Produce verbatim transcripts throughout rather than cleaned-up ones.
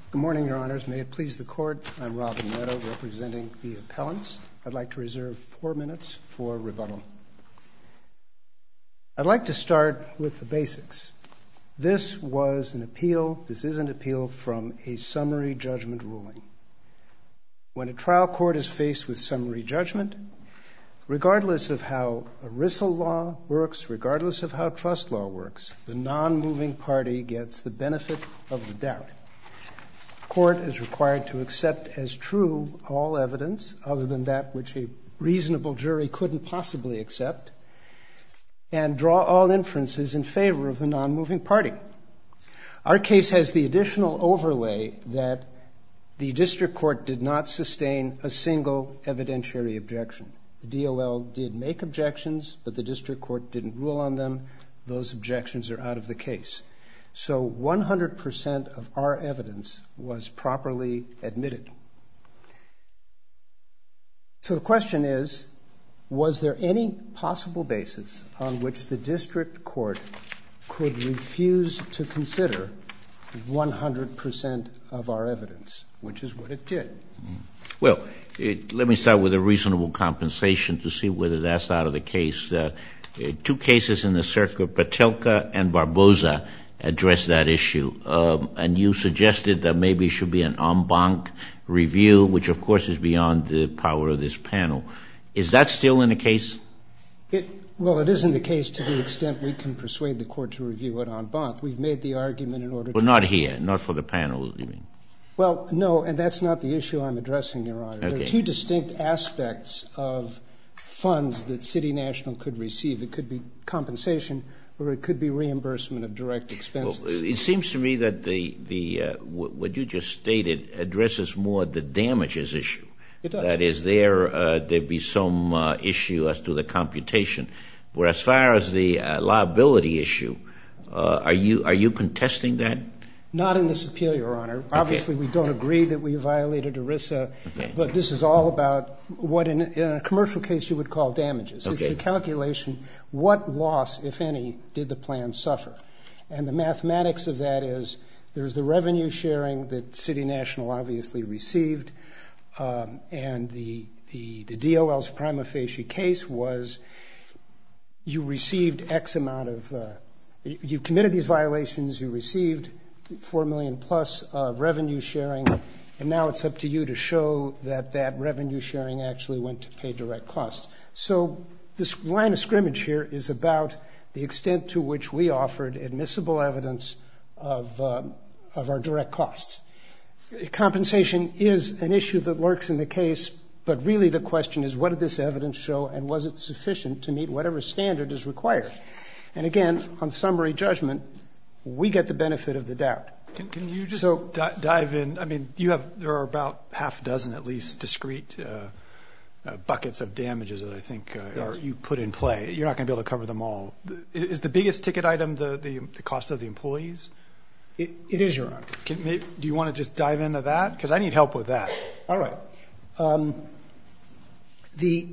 Good morning, Your Honors. May it please the Court, I'm Robin Meadow, representing the appellants. I'd like to reserve four minutes for rebuttal. I'd like to start with the basics. This was an appeal, this is an appeal from a summary judgment ruling. When a trial court is faced with summary judgment, regardless of how ERISA law works, regardless of how trust law works, the non-moving party gets the benefit of the doubt. The court is required to accept as true all evidence other than that which a reasonable jury couldn't possibly accept, and draw all inferences in favor of the non-moving party. Our case has the additional overlay that the district court did not sustain a single evidentiary objection. The D O L did make objections, but the district court didn't rule on them. Those objections are out of the case. So one hundred percent of our evidence was properly admitted. So the question is, was there any possible basis on which the district court could refuse to consider one hundred percent of our evidence, which is what it did? Well, it, let me start with a reasonable compensation to see whether that's out of the case. Uh, two cases in the circuit, Patelka and Barboza, address that issue. Um, and you suggested that maybe it should be an en banc review, which of course is beyond the power of this panel. Is that still in the case? It, well, it is in the case to the extent we can persuade the court to review it en banc. We've made the argument in order but to... But not here, not for the panel, you mean? Well, no, and that's not the issue I'm addressing, Your Honor. Okay. There are two distinct aspects of funds that City National could receive. It could be compensation or it could be reimbursement of direct expenses. Well, it seems to me that the, the uh, w- what you just stated addresses more the damages issue. It does. That is, there uh, there be some uh, issue as to the computation. But as far as the uh, liability issue, uh, are you are you contesting that? Not in this appeal, Your Honor. Okay. Obviously, we don't agree that we violated ERISA, okay. but this is all about what in, in a commercial case you would call damages. Okay. It's the calculation, what loss, if any, did the plan suffer? And the mathematics of that is there's the revenue sharing that City National obviously received, um, and the, the, the D O L's prima facie case was you received X amount of, uh, you committed these violations, you received four million plus of revenue sharing, and now it's up to you to show that that revenue sharing actually went to pay direct costs. So this line of scrimmage here is about the extent to which we offered admissible evidence of, uh, of our direct costs. Compensation is an issue that lurks in the case, but really the question is, what did this evidence show, and was it sufficient to meet whatever standard is required? And again, on summary judgment, we get the benefit of the doubt. Can, can you just so, di- dive in? I mean, you have there are about half a dozen at least discrete uh, uh, buckets of damages that I think uh, yes. are, you put in play. You're not going to be able to cover them all. Is the biggest ticket item the, the, the cost of the employees? It, it is, Your Honor. Can, maybe, do you want to just dive into that? Because I need help with that. All right. Um, the,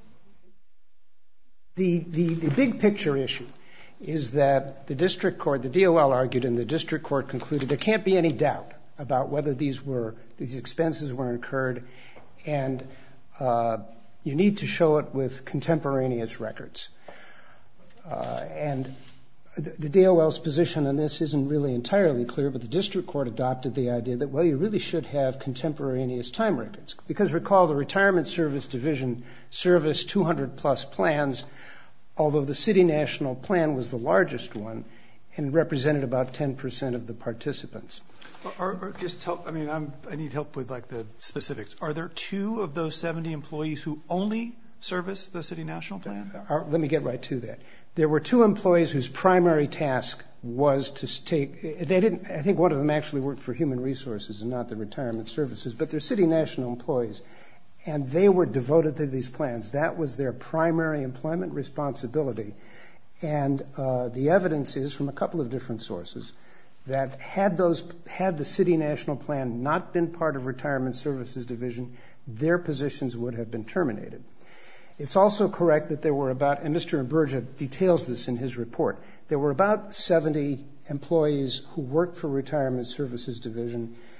the, the, the big picture issue is that the district court, the D O L argued, and the district court concluded there can't be any doubt about whether these were, these expenses were incurred, and uh, you need to show it with contemporaneous records. Uh, and the, the D O L's position on this isn't really entirely clear, but the district court adopted the idea that, well, you really should have contemporaneous time records. Because recall, the Retirement Service Division serviced two hundred plus plans, although the City National plan was the largest one and represented about ten percent of the participants. Or, or just help, I mean, I'm, I need help with like the specifics. Are there two of those seventy employees who only service the City National plan? Uh, let me get right to that. There were two employees whose primary task was to take, they didn't, I think one of them actually worked for Human Resources and not the Retirement Services, but they're City National employees. And they were devoted to these plans. That was their primary employment responsibility. And uh, the evidence is from a couple of different sources that had those, had the City National plan not been part of Retirement Services Division, their positions would have been terminated. It's also correct that there were about, and Mister Imburgia details this in his report, there were about seventy employees who worked for Retirement Services Division.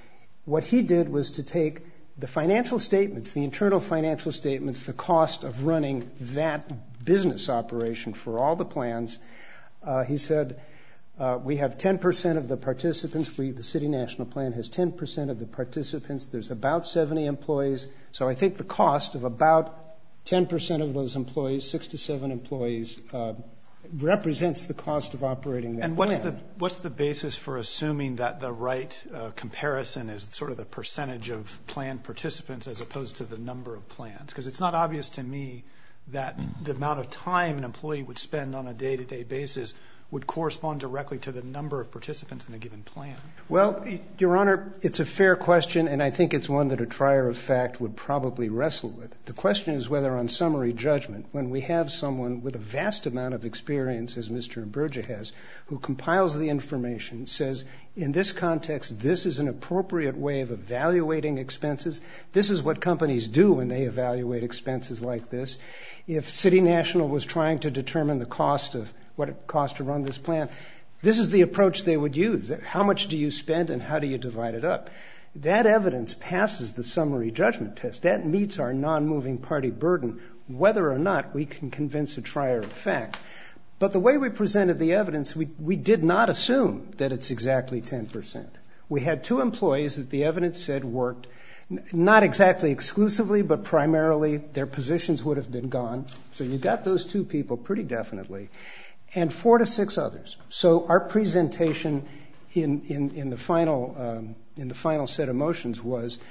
What he did was to take the financial statements, the internal financial statements, the cost of running that business operation for all the plans. Uh, he said, uh, we have ten percent of the participants. We, the City National Plan has ten percent of the participants. There's about seventy employees. So I think the cost of about ten percent of those employees, six to seven employees, uh, represents the cost of operating that and what's plan. the what's the basis for assuming that the right uh, comparison is sort of the percentage of plan participants as opposed to the number of plans? Because it's not obvious to me that mm. the amount of time an employee would spend on a day-to-day basis would correspond directly to the number of participants in a given plan. Well, Your Honor, it's a fair question, and I think it's one that a trier of fact would probably wrestle with. The question is whether on summary judgment, when we have someone with a vast amount of experience, as Mister Imburgia has, who compiles the information, says, in this context, this is an appropriate way of evaluating expenses. This is what companies do when they evaluate expenses like this. If City National was trying to determine the cost of what it costs to run this plan, this is the approach they would use. How much do you spend and how do you divide it up? That evidence passes the summary judgment test. That meets our non-moving party burden, whether or not we can convince a trier of fact. But the way we presented the evidence, we, we did not assume that it's exactly ten percent. We had two employees that the evidence said worked, not exactly exclusively, but primarily their positions would have been gone. So you got those two people pretty definitely. And four to six others. So our presentation in, in, in the final um, in the final set of motions was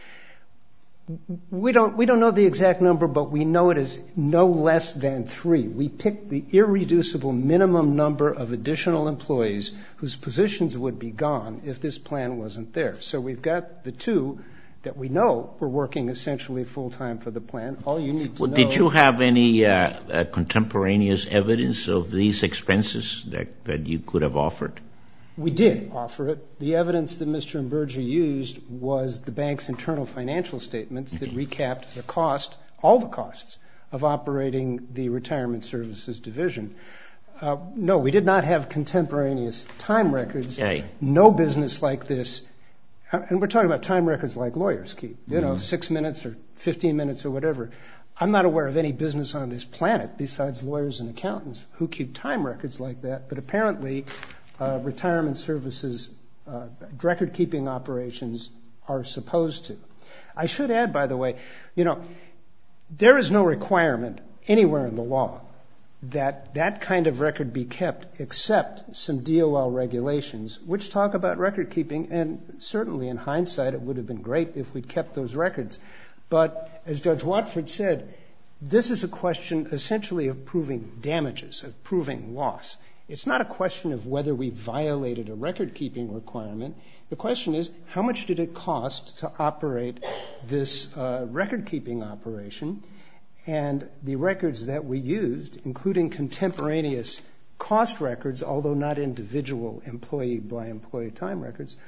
we don't we don't know the exact number, but we know it is no less than three. We picked the irreducible minimum number of additional employees whose positions would be gone if this plan wasn't there. So we've got the two that we know were working essentially full-time for the plan. All you need to well, know... Did you have any uh, uh, contemporaneous evidence of these expenses that, that you could have offered? We did offer it. The evidence that Mister Imburgia used was the bank's internal financial statements that recapped the cost, all the costs, of operating the Retirement Services Division. Uh, no, we did not have contemporaneous time records. Okay. No business like this. And we're talking about time records like lawyers keep, you know, mm-hmm. six minutes or fifteen minutes or whatever. I'm not aware of any business on this planet besides lawyers and accountants who keep time records like that. But apparently, uh, retirement services, uh, record-keeping operations are supposed to. I should add, by the way, you know, there is no requirement anywhere in the law that that kind of record be kept except some D O L regulations which talk about record keeping, and certainly in hindsight it would have been great if we'd kept those records. But as Judge Watford said, this is a question essentially of proving damages, of proving loss. It's not a question of whether we violated a record keeping requirement. The question is, how much did it cost to operate this uh, record keeping operation? And the records that we used, including contemporaneous cost records, although not individual employee by employee time records,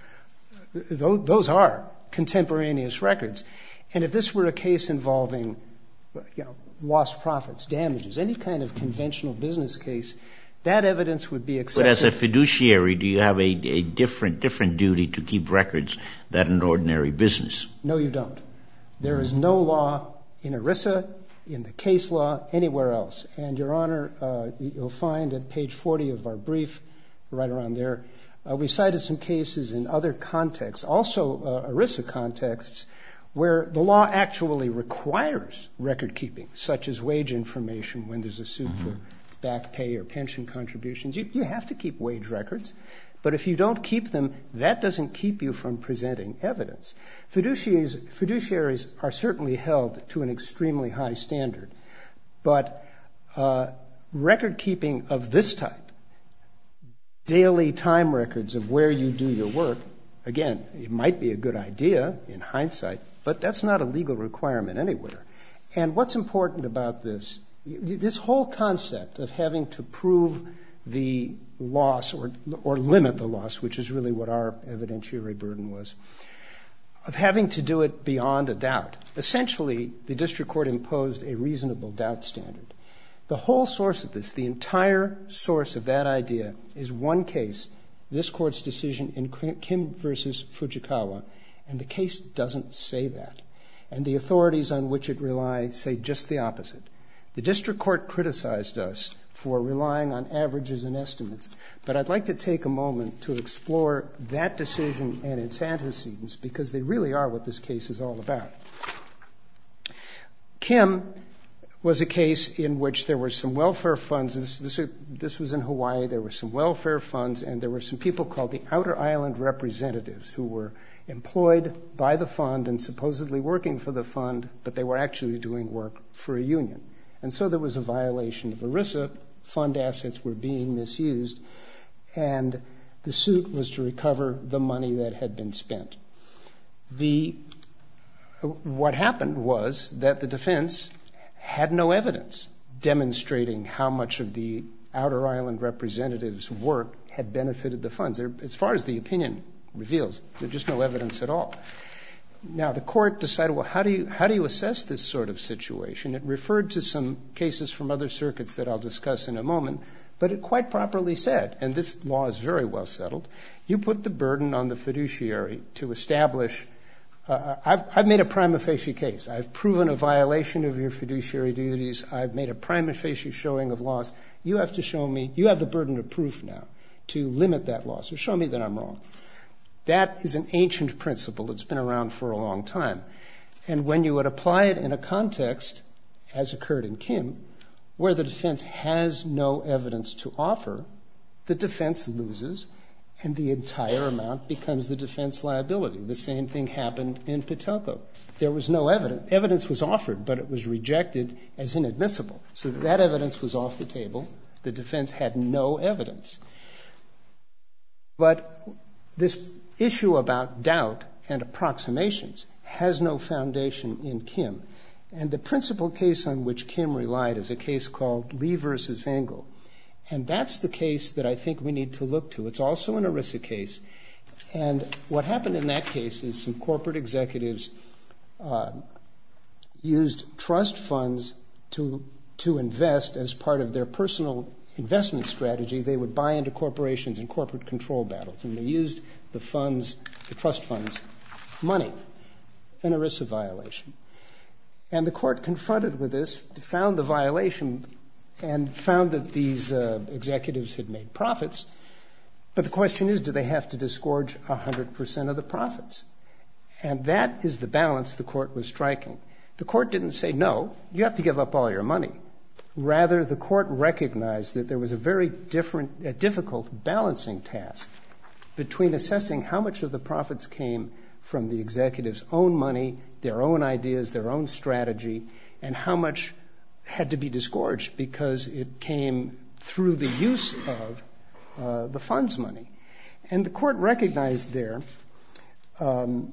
those are contemporaneous records. And if this were a case involving, you know, lost profits, damages, any kind of conventional business case, that evidence would be accepted. But as a fiduciary, do you have a, a different different duty to keep records than an ordinary business? No, you don't. There is no law in ERISA, in the case law, anywhere else. And, Your Honor, uh, you'll find at page forty of our brief, right around there, uh, we cited some cases in other contexts, also uh, ERISA contexts, where the law actually requires record keeping, such as wage information when there's a suit mm-hmm. for back pay or pension contributions. You, you have to keep wage records. But if you don't keep them, that doesn't keep you from presenting evidence. Fiduciaries, fiduciaries are certainly held to an extremely high standard. But uh, record keeping of this type, daily time records of where you do your work, again, it might be a good idea in hindsight, but that's not a legal requirement anywhere. And what's important about this, this whole concept of having to prove the loss or or limit the loss, which is really what our evidentiary burden was, of having to do it beyond a doubt. Essentially, the district court imposed a reasonable doubt standard. The whole source of this, the entire source of that idea, is one case, this court's decision in Kim versus Fujikawa, And the case doesn't say that. And the authorities on which it relies say just the opposite. The district court criticized us for relying on averages and estimates, but I'd like to take a moment to explore that decision and its antecedents, because they really are what this case is all about. Kim was a case in which there were some welfare funds. This, this, this was in Hawaii. There were some welfare funds, and there were some people called the Outer Island representatives who were employed by the fund and supposedly working for the fund, but they were actually doing work for a union. And so there was a violation of ERISA. Fund assets were being misused, and the suit was to recover the money that had been spent. The, what happened was that the defense had no evidence demonstrating how much of the Outer Island representatives' work had benefited the funds. There, as far as the opinion reveals, there's just no evidence at all. Now, the court decided, well, how do you, how do you assess this sort of situation? It referred to some cases from other circuits that I'll discuss in a moment, but it quite properly said, and this law is very well settled, you put the burden on the fiduciary to establish, uh, I've, I've made a prima facie case. I've proven a violation of your fiduciary duties. I've made a prima facie showing of loss. You have to show me, you have the burden of proof now to limit that loss, or show me that I'm wrong. That is an ancient principle. It's been around for a long time. And when you would apply it in a context, as occurred in Kim, where the defense has no evidence to offer, the defense loses, and the entire amount becomes the defense liability. The same thing happened in Patelco. There was no evidence. Evidence was offered, but it was rejected as inadmissible. So that evidence was off the table. The defense had no evidence. But this issue about doubt and approximations has no foundation in Kim. And the principal case on which Kim relied is a case called Lee versus Engel. And that's the case that I think we need to look to. It's also an ERISA case. And what happened in that case is some corporate executives uh, used trust funds to, to invest as part of their personal investment strategy. They would buy into corporations in corporate control battles, and they used the funds, the trust funds, money, an ERISA violation. And the court, confronted with this, found the violation and found that these uh, executives had made profits. But the question is, do they have to disgorge one hundred percent of the profits? And that is the balance the court was striking. The court didn't say, no, you have to give up all your money. Rather, the court recognized that there was a very different, a difficult balancing task between assessing how much of the profits came from the executives' own money, their own ideas, their own strategy, and how much had to be disgorged because it came through the use of uh, the fund's money. And the court recognized there um,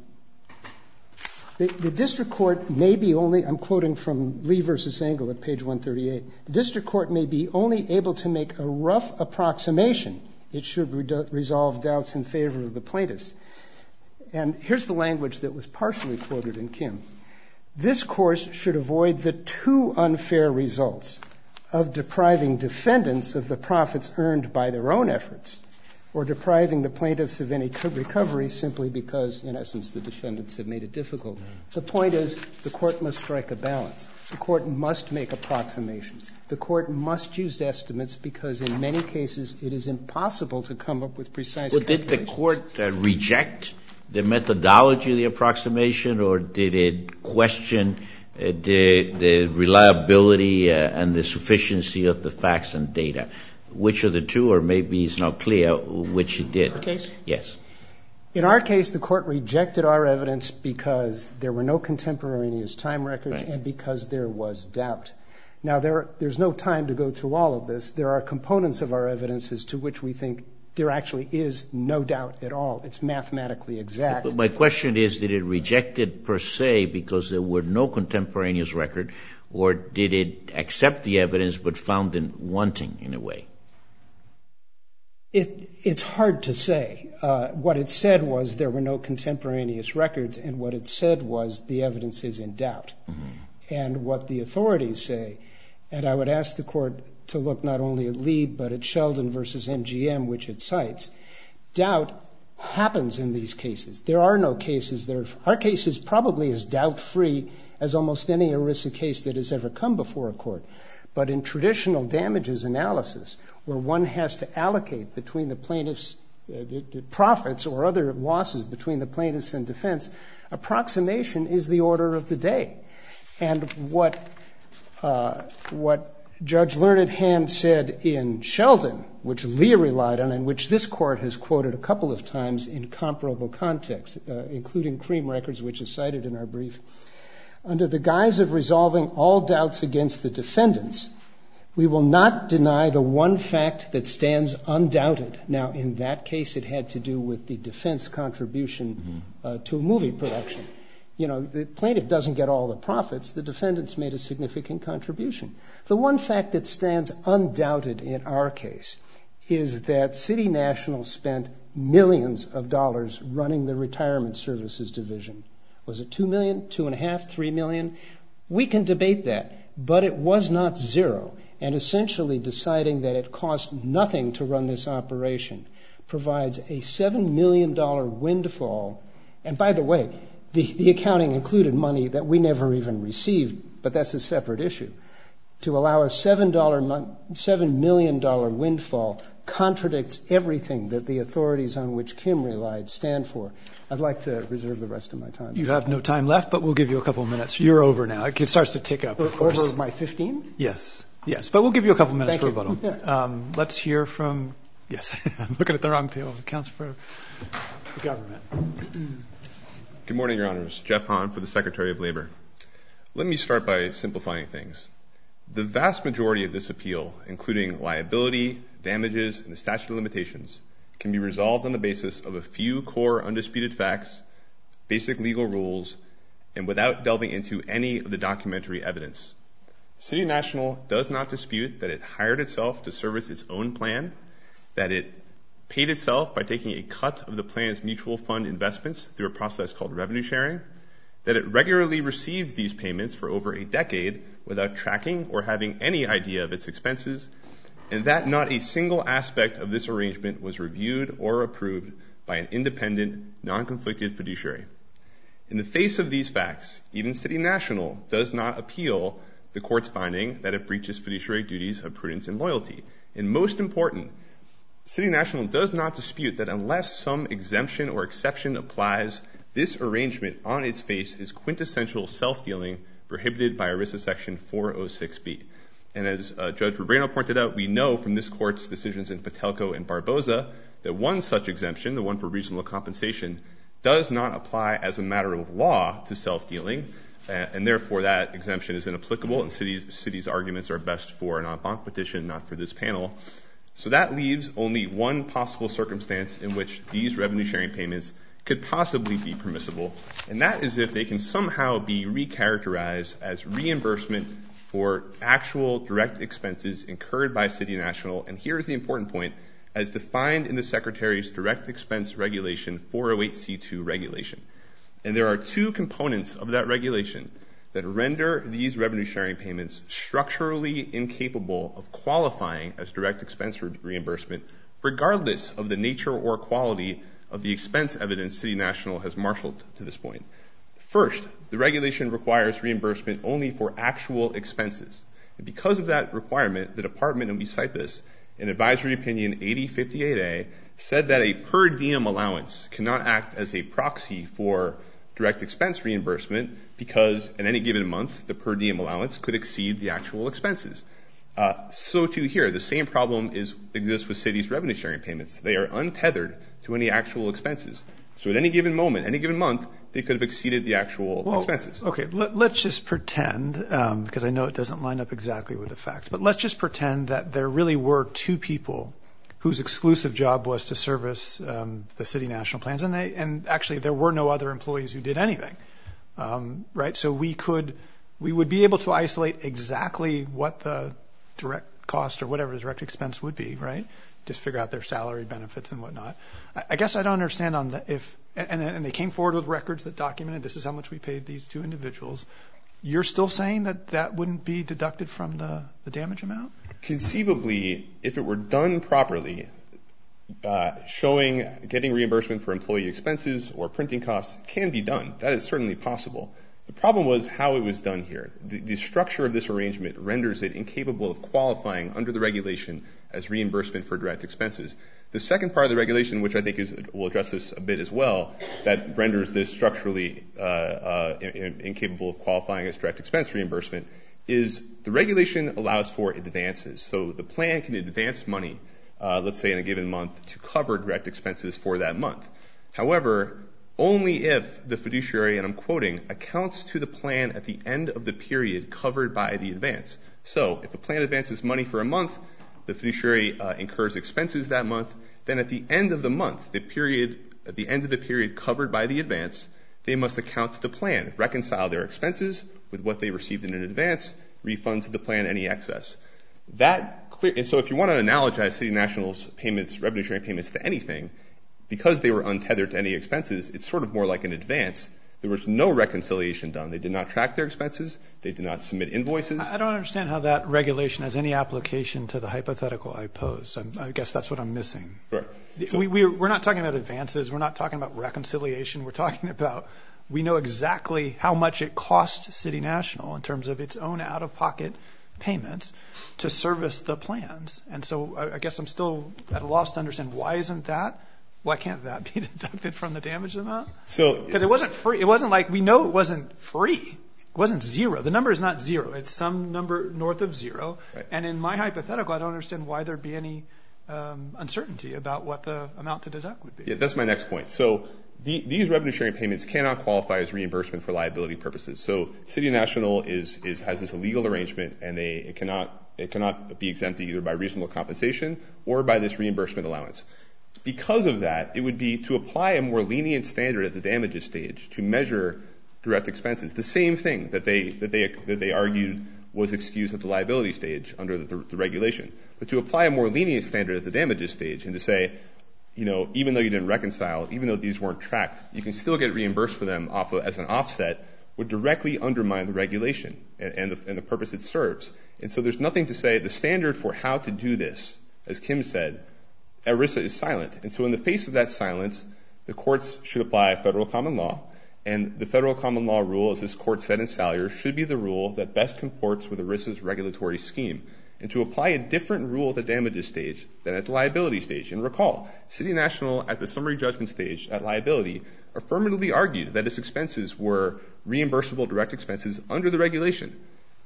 the, the district court may be only, I'm quoting from Lee versus Engel at page one thirty-eight, the district court may be only able to make a rough approximation. It should re- resolve doubts in favor of the plaintiffs. And here's the language that was partially quoted in Kim. This course should avoid the two unfair results of depriving defendants of the profits earned by their own efforts, or depriving the plaintiffs of any recovery simply because, in essence, the defendants have made it difficult. The point is, the court must strike a balance. The court must make approximations. The court must use estimates because, in many cases, it is impossible to come up with precise well, calculations. Did the court uh, reject the methodology of the approximation, or did it question uh, the, the reliability uh, and the sufficiency of the facts and data? Which of the two, or maybe it's not clear which it did? Our case? Yes. In our case, the court rejected our evidence because there were no contemporaneous time records right. and because there was doubt. Now, there, there's no time to go through all of this. There are components of our evidence as to which we think there actually is no doubt at all. It's mathematically exact. But my question is, did it reject it per se because there were no contemporaneous record, or did it accept the evidence but found it wanting in a way? It, it's hard to say. Uh, what it said was there were no contemporaneous records, and what it said was the evidence is in doubt. Mm-hmm. And what the authorities say, and I would ask the court to look not only at Lee, but at Sheldon versus M G M, which it cites, doubt happens in these cases. There are no cases that are, our case is probably as doubt-free as almost any ERISA case that has ever come before a court. But in traditional damages analysis, where one has to allocate between the plaintiff's uh, the, the profits or other losses between the plaintiffs and defense, approximation is the order of the day. And what uh, what Judge Learned Hand said in Sheldon, which Leah relied on and which this court has quoted a couple of times in comparable contexts, uh, including Cream Records, which is cited in our brief, under the guise of resolving all doubts against the defendants, we will not deny the one fact that stands undoubted. Now, in that case, it had to do with the defense contribution mm-hmm. uh, to a movie production. You know, the plaintiff doesn't get all the profits. The defendants made a significant contribution. The one fact that stands undoubted in our case is that City National spent millions of dollars running the retirement services division. Was it two million, two and a half, three million? We can debate that, but it was not zero. And essentially deciding that it cost nothing to run this operation provides a seven million dollars windfall. And by the way, the, the accounting included money that we never even received, but that's a separate issue. To allow a seven million dollars windfall contradicts everything that the authorities on which Kim relied stand for. I'd like to reserve the rest of my time. You have no time left, but we'll give you a couple of minutes. You're over now. It starts to tick up. Over my fifteen? Yes. Yes, but we'll give you a couple of minutes Thank for rebuttal. Yeah. Um, let's hear from, yes, I'm looking at the wrong table. It counts for the government. Good morning, Your Honors. Jeff Hahn for the Secretary of Labor. Let me start by simplifying things. The vast majority of this appeal, including liability, damages, and the statute of limitations, can be resolved on the basis of a few core undisputed facts, basic legal rules, and without delving into any of the documentary evidence. City National does not dispute that it hired itself to service its own plan, that it paid itself by taking a cut of the plan's mutual fund investments through a process called revenue sharing, that it regularly received these payments for over a decade without tracking or having any idea of its expenses, and that not a single aspect of this arrangement was reviewed or approved by an independent, non-conflicted fiduciary. In the face of these facts, even City National does not appeal the court's finding that it breaches fiduciary duties of prudence and loyalty. And most important, City National does not dispute that unless some exemption or exception applies, this arrangement on its face is quintessential self-dealing prohibited by ERISA Section four oh six B. And as uh, Judge Rubrano pointed out, we know from this court's decisions in Patelco and Barboza that one such exemption, the one for reasonable compensation, does not apply as a matter of law to self-dealing, uh, and therefore that exemption is inapplicable, and city's, city's arguments are best for an en banc petition, not for this panel. So that leaves only one possible circumstance in which these revenue-sharing payments could possibly be permissible, and that is if they can somehow be recharacterized as reimbursement for actual direct expenses incurred by City National. And here's the important point, as defined in the Secretary's Direct Expense Regulation four oh eight C two regulation. And there are two components of that regulation that render these revenue-sharing payments structurally incapable of qualifying as direct expense re- reimbursement, regardless of the nature or quality of the expense evidence City National has marshaled to this point. First, the regulation requires reimbursement only for actual expenses. And because of that requirement, the Department, and we cite this, in Advisory Opinion eighty fifty-eight A, said that a per diem allowance cannot act as a proxy for direct expense reimbursement because in any given month, the per diem allowance could exceed the actual expenses. Uh, so too here, the same problem is exists with cities' revenue sharing payments. They are untethered to any actual expenses. So at any given moment, any given month, they could have exceeded the actual well, expenses. Okay, let, let's just pretend, um, because I know it doesn't line up exactly with the facts, but let's just pretend that there really were two people whose exclusive job was to service um, the City National plans, and, they, and actually there were no other employees who did anything, um, right? So we could, we would be able to isolate exactly what the direct cost or whatever the direct expense would be, right? Just figure out their salary, benefits, and whatnot. I, I guess I don't understand on the, if, and, and they came forward with records that documented this is how much we paid these two individuals. You're still saying that that wouldn't be deducted from the, the damage amount? Conceivably, if it were done properly, uh, showing, getting reimbursement for employee expenses or printing costs can be done. That is certainly possible. The problem was how it was done here. The, the structure of this arrangement renders it incapable of qualifying under the regulation as reimbursement for direct expenses. The second part of the regulation, which I think is, will address this a bit as well, that renders this structurally uh, uh, in, incapable of qualifying as direct expense reimbursement, is the regulation allows for advances. So the plan can advance money, uh, let's say in a given month, to cover direct expenses for that month. However, only if the fiduciary, and I'm quoting, accounts to the plan at the end of the period covered by the advance. So if the plan advances money for a month, the fiduciary uh, incurs expenses that month, then at the end of the month, the period, at the end of the period covered by the advance, they must account to the plan, reconcile their expenses with what they received in an advance, refund to the plan any excess. That clear, and so if you want to analogize City National's payments, revenue sharing payments to anything, because they were untethered to any expenses, it's sort of more like an advance. There was no reconciliation done. They did not track their expenses. They did not submit invoices. I don't understand how that regulation has any application to the hypothetical I pose. I'm, I guess that's what I'm missing. Right. So, we, we, we're not talking about advances. We're not talking about reconciliation. We're talking about, we know exactly how much it cost City National in terms of its own out-of-pocket payments to service the plans. And so I, I guess I'm still at a loss to understand why isn't that Why can't that be deducted from the damage amount? So, because it wasn't free. It wasn't like, we know it wasn't free. It wasn't zero. The number is not zero. It's some number north of zero. Right. And in my hypothetical, I don't understand why there'd be any um, uncertainty about what the amount to deduct would be. Yeah, that's my next point. So the, these revenue sharing payments cannot qualify as reimbursement for liability purposes. So City National is, is has this illegal arrangement, and they it cannot it cannot be exempt either by reasonable compensation or by this reimbursement allowance. Because of that, it would be to apply a more lenient standard at the damages stage to measure direct expenses, the same thing that they that they that they argued was excused at the liability stage under the, the regulation, but to apply a more lenient standard at the damages stage and to say, you know, even though you didn't reconcile, even though these weren't tracked, you can still get reimbursed for them off of, as an offset, would directly undermine the regulation and, and, the, and the purpose it serves. And so there's nothing to say the standard for how to do this, as Kim said, ERISA is silent. And so in the face of that silence, the courts should apply federal common law. And the federal common law rule, as this court said in Salyer, should be the rule that best comports with ERISA's regulatory scheme. And to apply a different rule at the damages stage than at the liability stage. And recall, City National at the summary judgment stage at liability affirmatively argued that its expenses were reimbursable direct expenses under the regulation.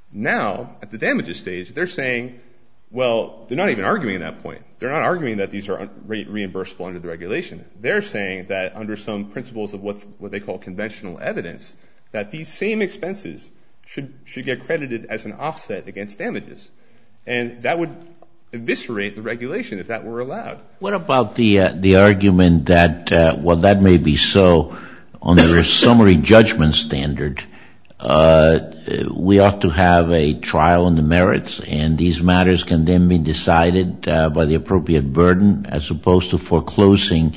Now, at the damages stage, they're saying, well, they're not even arguing that point. They're not arguing that these are re- reimbursable under the regulation. They're saying that under some principles of what's, what they call conventional evidence, that these same expenses should, should get credited as an offset against damages. And that would eviscerate the regulation if that were allowed. What about the uh, the argument that, uh, well, that may be so under a summary judgment standard, uh, we ought to have a trial on the merits, and these matters can then be decided uh, by the appropriate burden as opposed to foreclosing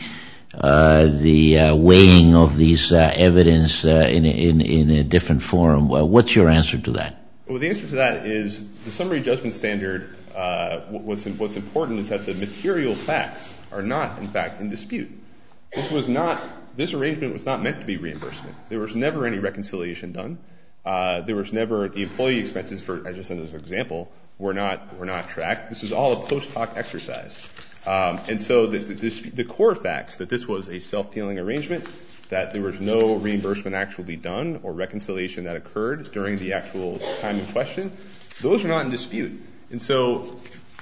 uh, the uh, weighing of these uh, evidence uh, in, in, in a different forum. Well, what's your answer to that? Well, the answer to that is the summary judgment standard, uh, what's, what's important is that the material facts are not, in fact, in dispute. This was not, this arrangement was not meant to be reimbursement. There was never any reconciliation done. Uh, there was never, the employee expenses, for, I just said as an example, were not, were not tracked. This was all a post hoc exercise. Um, and so the, the, the core facts that this was a self-dealing arrangement, that there was no reimbursement actually done or reconciliation that occurred during the actual time in question, those are not in dispute. And so,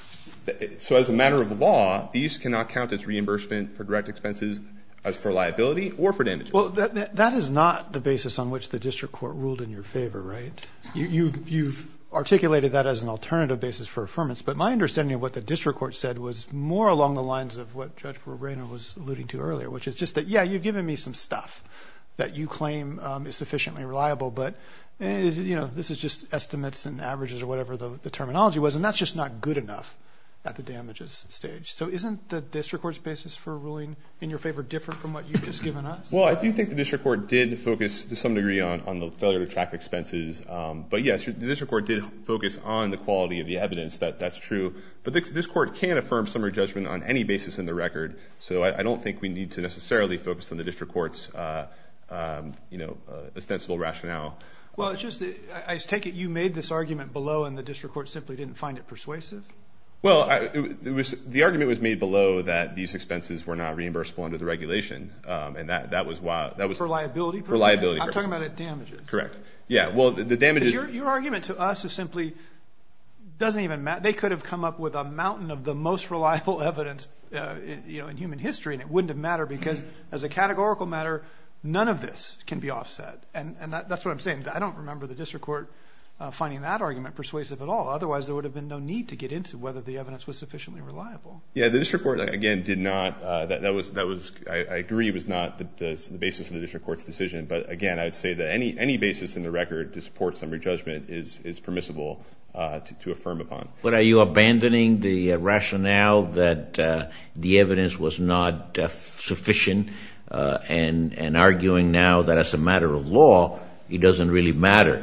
so as a matter of law, these cannot count as reimbursement for direct expenses as for liability or for damages. Well, that, that is not the basis on which the district court ruled in your favor, right? You, you've, you've articulated that as an alternative basis for affirmance, but my understanding of what the district court said was more along the lines of what Judge Moreno was alluding to earlier, which is just that, yeah, you've given me some stuff that you claim um, is sufficiently reliable, but is, you know, this is just estimates and averages or whatever the, the terminology was, and that's just not good enough at the damages stage. So isn't the district court's basis for ruling in your favor different from what you've just given us? Well, I do think the district court did focus to some degree on, on the failure to track expenses. Um, but yes, the district court did focus on the quality of the evidence. That, that's true. But this, this court can affirm summary judgment on any basis in the record. So I, I don't think we need to necessarily focus on the district court's, uh, um, you know, uh, ostensible rationale. Well, it's just, I, I take it you made this argument below and the district court simply didn't find it persuasive? Well, I, it, it was the argument was made below that these expenses were not reimbursable under the regulation, um, and that, that was why that was for liability. For liability. I'm purposes. talking about the damages. Correct. Yeah. Well, the, the damages. Your, your argument to us is simply doesn't even matter. They could have come up with a mountain of the most reliable evidence, uh, in, you know, in human history, and it wouldn't have mattered because, as a categorical matter, none of this can be offset. And and that, that's what I'm saying. I don't remember the district court Uh, finding that argument persuasive at all. Otherwise, there would have been no need to get into whether the evidence was sufficiently reliable. Yeah, the district court again did not. Uh, that, that was that was. I, I agree, was not the, the, the basis of the district court's decision. But again, I would say that any any basis in the record to support summary judgment is is permissible uh, to, to affirm upon. But are you abandoning the uh, rationale that uh, the evidence was not uh, sufficient, uh, and and arguing now that as a matter of law, it doesn't really matter?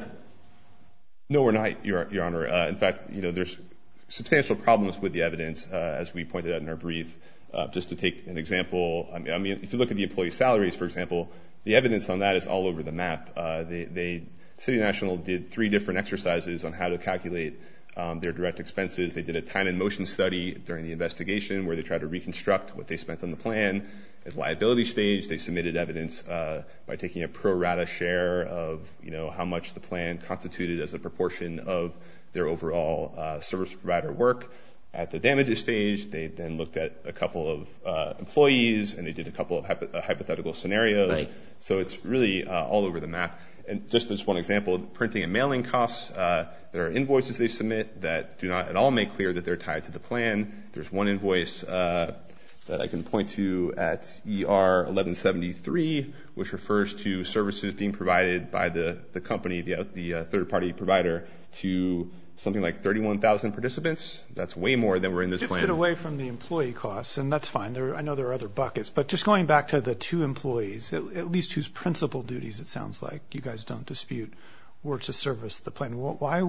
No, we're not, Your, Your Honor. Uh, in fact, you know, there's substantial problems with the evidence, uh, as we pointed out in our brief. Uh, just to take an example, I mean, I mean, if you look at the employee salaries, for example, the evidence on that is all over the map. Uh, they, they, City National did three different exercises on how to calculate um, their direct expenses. They did a time and motion study during the investigation where they tried to reconstruct what they spent on the plan. At liability stage, they submitted evidence uh, by taking a pro rata share of, you know, how much the plan constituted as a proportion of their overall uh, service provider work. At the damages stage, they then looked at a couple of uh, employees, and they did a couple of hypo- uh, hypothetical scenarios. Right. So it's really uh, all over the map. And just as one example, printing and mailing costs, uh, there are invoices they submit that do not at all make clear that they're tied to the plan. There's one invoice uh, that I can point to at E R eleven seventy-three, which refers to services being provided by the, the company, the, the uh, third-party provider, to something like thirty-one thousand participants. That's way more than were in this plan. Shifted away from the employee costs, and that's fine. There, I know there are other buckets, but just going back to the two employees, at, at least whose principal duties, it sounds like you guys don't dispute, were to service the plan. Why,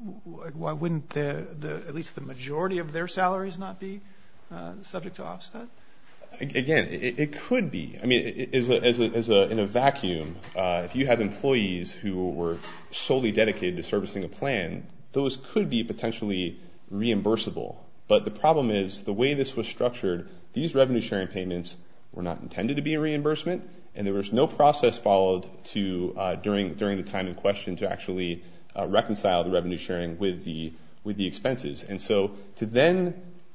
why wouldn't the, the at least the majority of their salaries not be uh, subject to offset? Again, it, it could be. I mean, it, as, a, as, a, as a, in a vacuum, uh, if you have employees who were solely dedicated to servicing a plan, those could be potentially reimbursable. But the problem is the way this was structured, these revenue sharing payments were not intended to be a reimbursement, and there was no process followed to uh, during during the time in question to actually uh, reconcile the revenue sharing with the with the expenses. And so to then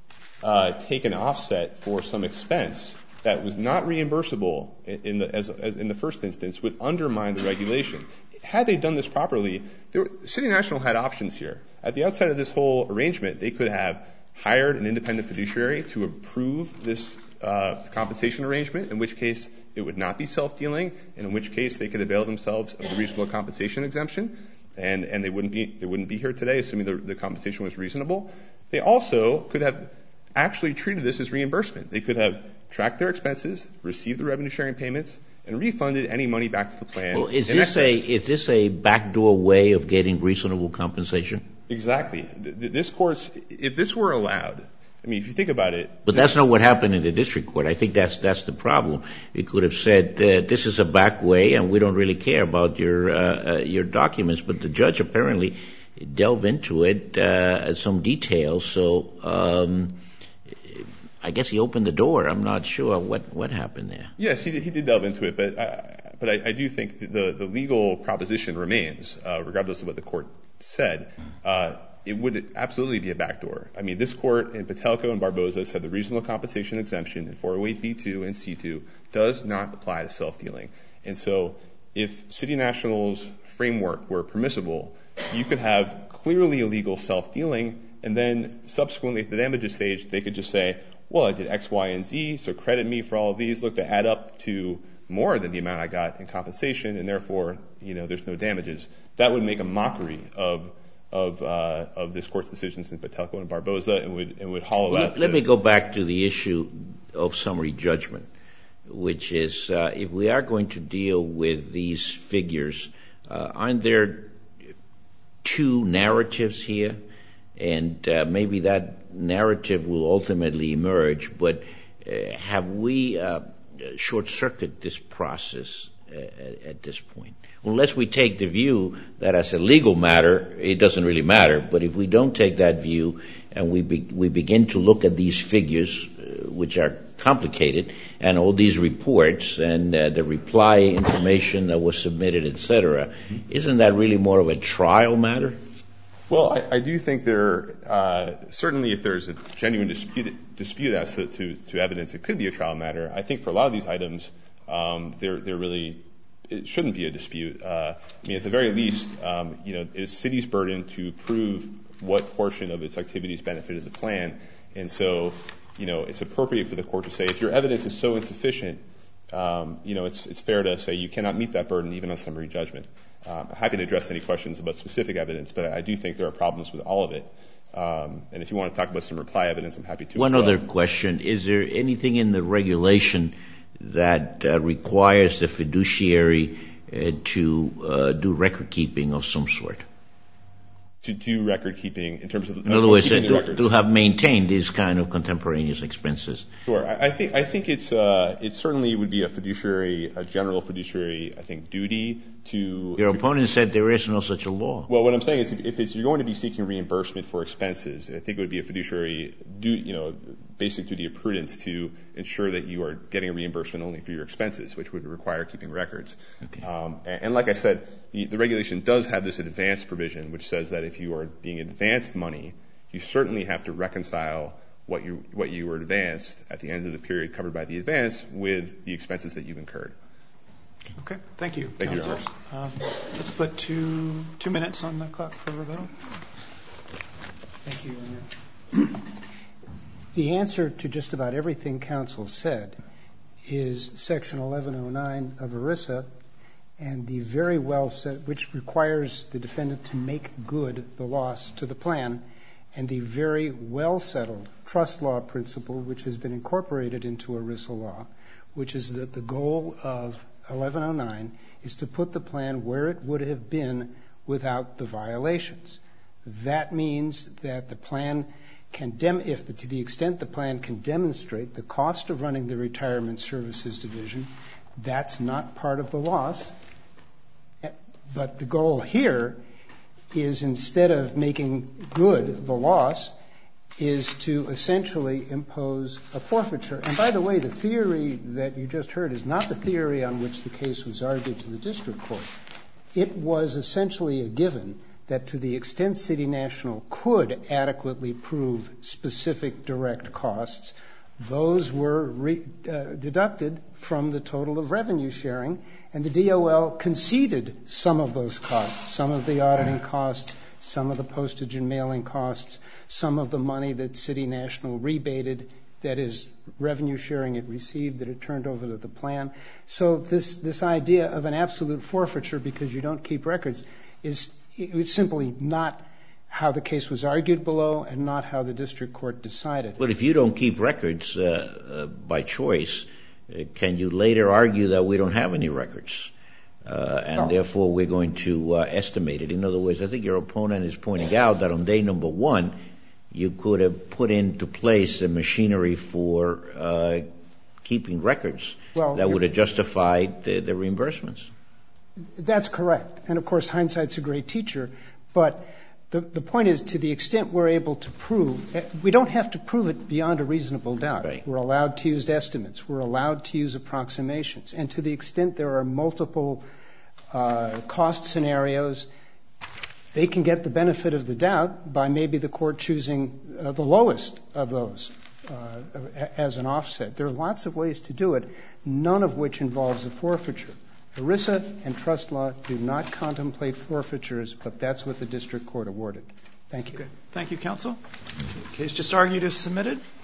uh, take an offset for some expense that was not reimbursable in, in the as, as in the first instance would undermine the regulation. Had they done this properly, there were, City National had options here. At the outset of this whole arrangement, they could have hired an independent fiduciary to approve this uh, compensation arrangement, in which case it would not be self-dealing, and in which case they could avail themselves of the reasonable compensation exemption, and, and they wouldn't be they wouldn't be here today, assuming the, the compensation was reasonable. They also could have actually treated this as reimbursement. They could have tracked their expenses, received the revenue sharing payments, and refunded any money back to the plan. Well, is this a is this a backdoor way of getting reasonable compensation? Exactly. This court's, if this were allowed, I mean, if you think about it. But that's not what happened in the district court. I think that's that's the problem. We could have said uh, this is a back way, and we don't really care about your uh, uh, your documents. But the judge apparently delved into it uh, some details. So um, I guess he opened the door. I'm not sure what, what happened there. Yes, he did, he did delve into it, but uh, but I, I do think the the legal proposition remains, uh, regardless of what the court said. Uh, it would absolutely be a backdoor. I mean, this court in Patelco and Barboza said the reasonable compensation exemption in four oh eight B two and C two does not apply to self-dealing. And so if City National's framework were permissible, you could have clearly illegal self-dealing, and then subsequently at the damages stage, they could just say, well, I did X, Y, and Z, so credit me for all of these. Look, they add up to more than the amount I got in compensation, and therefore, you know, there's no damages. That would make a mockery of of uh, of this court's decisions in Patelco and Barboza, and would and would hollow well, out. Let the, me go back to the issue of summary judgment, which is uh, if we are going to deal with these figures, uh, aren't there two narratives here? And uh, maybe that narrative will ultimately emerge, but uh, have we uh, short-circuited this process at, at this point? Unless we take the view that as a legal matter, it doesn't really matter. But if we don't take that view and we be, we begin to look at these figures, uh, which are complicated, and all these reports and uh, the reply information that was submitted, et cetera, mm-hmm. isn't that really more of a trial matter? Well, I, I do think there, uh, certainly if there's a genuine dispute, dispute as to, to, to evidence, it could be a trial matter. I think for a lot of these items, um, they're, they're really, it shouldn't be a dispute. Uh, I mean, at the very least, um, you know, it's city's burden to prove what portion of its activities benefited the plan. And so, you know, it's appropriate for the court to say, if your evidence is so insufficient, um, you know, it's, it's fair to say you cannot meet that burden even on summary judgment. Um, I'm happy to address any questions about specific evidence, but I do think there are problems with all of it. Um, and if you want to talk about some reply evidence, I'm happy to. One as well. other question. Is there anything in the regulation that uh, requires the fiduciary uh, to uh, do record keeping of some sort? To do record keeping in terms of in other words, uh, to, to have maintained these kind of contemporaneous expenses. Sure, I, I think I think it's uh, it certainly would be a fiduciary, a general fiduciary, I think, duty to. Your opponent said there is no such a law. Well, what I'm saying is, if it's, you're going to be seeking reimbursement for expenses, I think it would be a fiduciary, do you know, basic duty of prudence to ensure that you are getting a reimbursement only for your expenses, which would require keeping records. Okay. Um, and, and like I said, the, the regulation does have this advance provision, which says that if you are being advanced money, you certainly have to reconcile what you what you were advanced at the end of the period covered by the advance with the expenses that you've incurred. Okay, thank you. Thank Counsel. you, um, Let's put two two minutes on the clock for rebuttal. Thank you, Your Honor. The answer to just about everything counsel said is Section eleven oh nine of ERISA, and the very well set, which requires the defendant to make good the loss to the plan, and the very well settled trust law principle, which has been incorporated into ERISA law, which is that the goal of eleven oh nine is to put the plan where it would have been without the violations. That means that the plan can, dem- if the, to the extent the plan can demonstrate the cost of running the retirement services division, that's not part of the loss. But the goal here is, instead of making good the loss, is to essentially impose a forfeiture. And by the way, the theory that you just heard is not the theory on which the case was argued to the district court. It was essentially a given that to the extent City National could adequately prove specific direct costs, those were re- uh, deducted from the total of revenue sharing, and the D O L conceded some of those costs, some of the auditing costs, some of the postage and mailing costs, some of the money that City National rebated, that is revenue sharing it received, that it turned over to the plan. So this, this idea of an absolute forfeiture because you don't keep records is it's simply not how the case was argued below and not how the district court decided. But if you don't keep records uh, uh, by choice, uh, can you later argue that we don't have any records? Uh, and oh. therefore we're going to uh, estimate it. In other words, I think your opponent is pointing out that on day number one, you could have put into place the machinery for uh, keeping records well, that would have justified the, the reimbursements. That's correct. And, of course, hindsight's a great teacher. But the, the point is, to the extent we're able to prove, we don't have to prove it beyond a reasonable doubt. Right. We're allowed to use estimates. We're allowed to use approximations. And to the extent there are multiple uh, cost scenarios, they can get the benefit of the doubt by maybe the court choosing uh, the lowest of those uh, as an offset. There are lots of ways to do it, none of which involves a forfeiture. ERISA and trust law do not contemplate forfeitures, but that's what the district court awarded. Thank you. Okay. Thank you, counsel. The case just argued is submitted.